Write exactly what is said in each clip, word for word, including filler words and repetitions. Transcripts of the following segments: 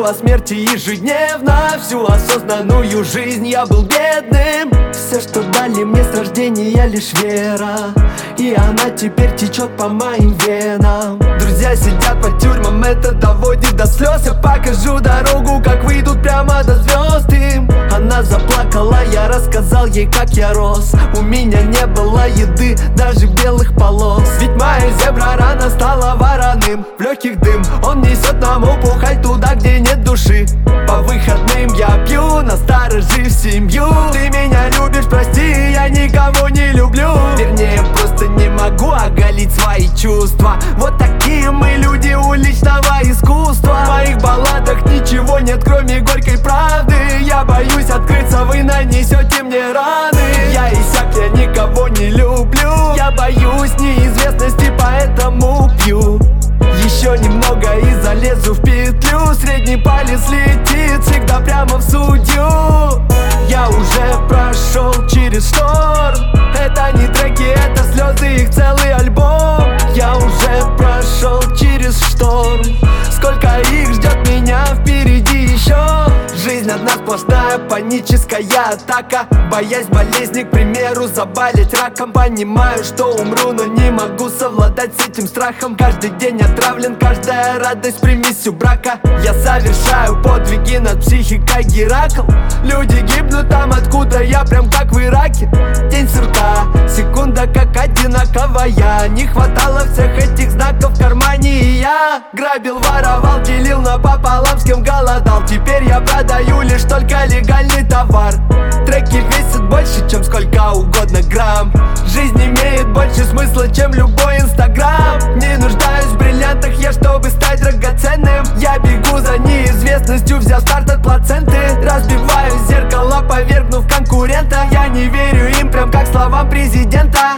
о смерти ежедневно. Всю осознанную жизнь я был бедным. Все, что дали мне с рождения, лишь вера, и она теперь течет по моим венам. Друзья сидят по тюрьмам, это доводит до слез. Я покажу дорогу, как выйдут прямо до звезд им. Она заплакала, я рассказал ей, как я рос. У меня не было еды, даже белых полос. Ведь моя зебра рано стала вороным. В легких дым, он несет нам опухоль туда, где нет души. По выходным я пью, насторожив семью. Ты меня любишь, прости, я никого не люблю. Вернее, просто не могу оголить свои чувства. Вот такие мы люди уличного искусства. В моих балладах ничего нет, кроме горькой правды. Я боюсь открыться, вы нанесете мне раны. Я иссяк, я никого не люблю. Я боюсь неизвестности, поэтому пью. Еще немного и залезу в петлю. Средний палец летит всегда прямо в судью. Я уже прошел через шторм. Это не треки, это слезы, их целый альбом. Я уже прошел через шторм. Сколько их ждет меня впереди еще. Жизнь одна сплошная паническая атака. Боясь болезни, к примеру, заболеть раком. Понимаю, что умру, но не могу совладать с этим страхом. Каждый день отравлен, каждая радость примесью брака. Я совершаю подвиги над психикой Геракл. Люди гибнут там, откуда я, прям как в Ираке. День сурка, секунда как одинаковая. Не хватало всех этих знаков в кармане, и я грабил, воровал, делил напополам, с кем голодал. Теперь я продаю лишь только легальный товар. Треки весят больше, чем сколько угодно грамм. Жизнь имеет больше смысла, чем любой инстаграм. Не нуждаюсь в бриллиантах я, чтобы стать драгоценным. Я бегу за неизвестностью, взяв старт от плаценты. Разбиваю зеркало, повергнув конкурента. Я не верю им, прям как словам президента.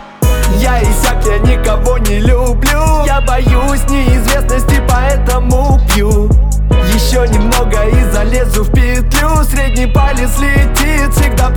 Я иссяк, я никого не люблю. Я боюсь неизвестности, поэтому пью. Еще немного и залезу в петлю. Средний палец летит всегда